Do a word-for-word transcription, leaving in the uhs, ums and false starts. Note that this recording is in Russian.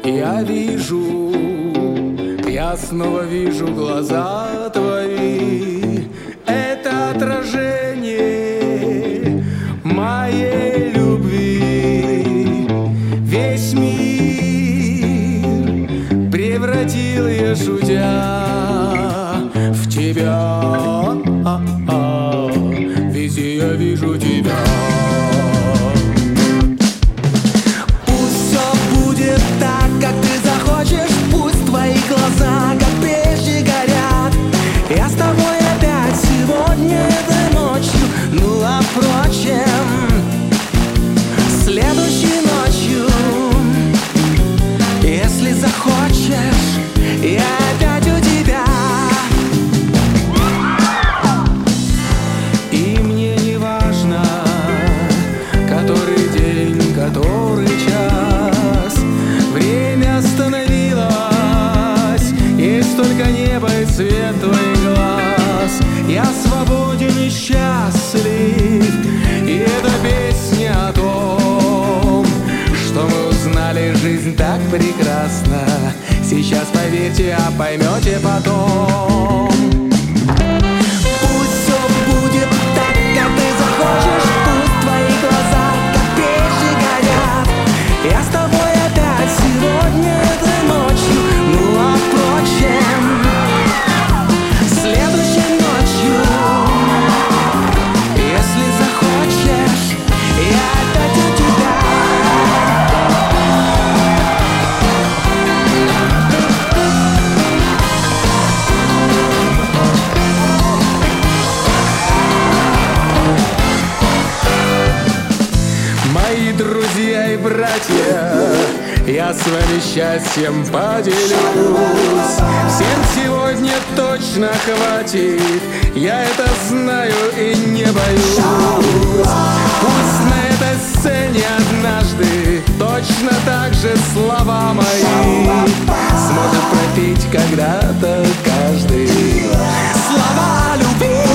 Я вижу, я снова вижу глаза твои. Это отражение моей любви. Весь мир превратил я, шутя, в тебя. Везде я вижу тебя. Я с тобой опять сегодня этой ночью. Ну а впрочем, следующей ночью, если захочешь, я опять у тебя. И мне не важно, который день, который час. Время остановилось, есть только небо и свет твоих глаз. Я свободен и счастлив, и эта песня о том, что мы узнали жизнь так прекрасно. Сейчас поверьте, а поймете потом. Пусть все будет так, как ты захочешь. Пусть твои глаза, как печи, горят. Я с тобой опять сегодня этой ночью. Ну а впрочем, следующей ночью, если захочешь, я опять у тебя. Мои друзья и братья, я с вами счастьем поделюсь. Всем сегодня точно хватит, я это знаю и не боюсь. Пусть на этой сцене однажды точно так же слова мои сможет пропеть когда-то каждый. Слова любви.